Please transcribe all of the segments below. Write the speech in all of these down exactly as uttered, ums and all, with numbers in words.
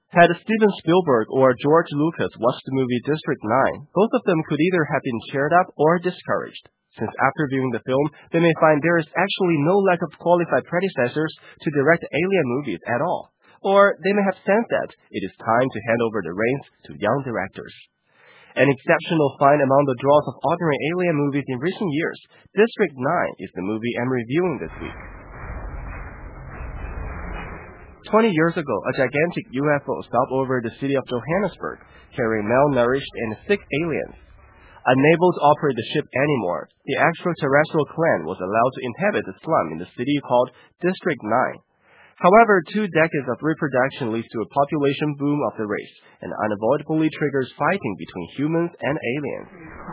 Had Steven Spielberg or George Lucas watched the movie District nine, both of them could either have been cheered up or discouraged, since after viewing the film, they may find there is actually no lack of qualified predecessors to direct alien movies at all. Or they may have sensed that it is time to hand over the reins to young directors. An exceptional find among the draws of ordinary alien movies in recent years, District nine is the movie I'm reviewing this week. Twenty years ago, a gigantic U F O stopped over the city of Johannesburg, carrying malnourished and sick aliens. Unable to operate the ship anymore, the extraterrestrial clan was allowed to inhabit the slum in the city called District nine. However, two decades of reproduction leads to a population boom of the race, and unavoidably triggers fighting between humans and aliens.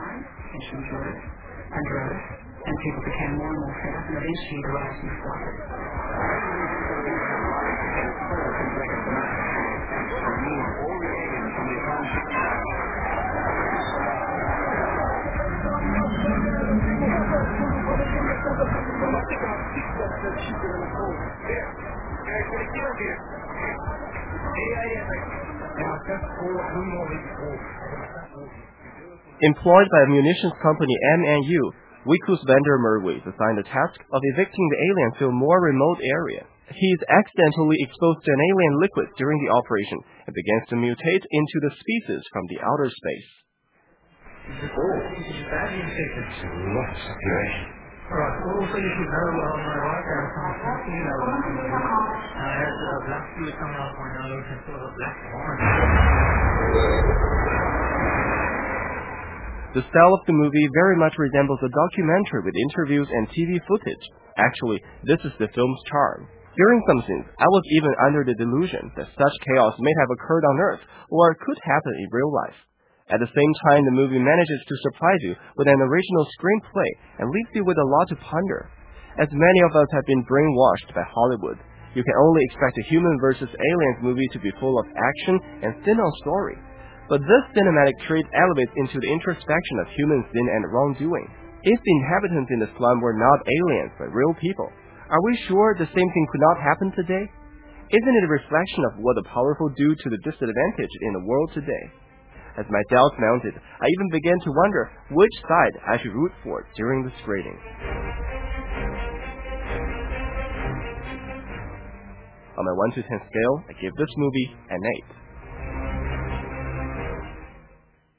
And people became more and more fed up, and eventually the rise and slaughtered. Employed by a munitions company M N U, Wikus Vander Merwe is assigned the task of evicting the alien to a more remote area. He is accidentally exposed to an alien liquid during the operation and begins to mutate into the species from the outer space. Oh, this is badly infected. Lots of population. Right, also you should know on my right there are some you know, I had a black fluid coming out of my nose and sort of black orange. The style of the movie very much resembles a documentary with interviews and T V footage. Actually, this is the film's charm. During some scenes, I was even under the delusion that such chaos may have occurred on Earth or could happen in real life. At the same time, the movie manages to surprise you with an original screenplay and leaves you with a lot to ponder. As many of us have been brainwashed by Hollywood, you can only expect a human versus aliens movie to be full of action and thin on story. But this cinematic trait elevates into the introspection of human sin and wrongdoing. If the inhabitants in the slum were not aliens but real people, are we sure the same thing could not happen today? Isn't it a reflection of what the powerful do to the disadvantaged in the world today? As my doubts mounted, I even began to wonder which side I should root for during the screening. On my one to ten scale, I give this movie an eight.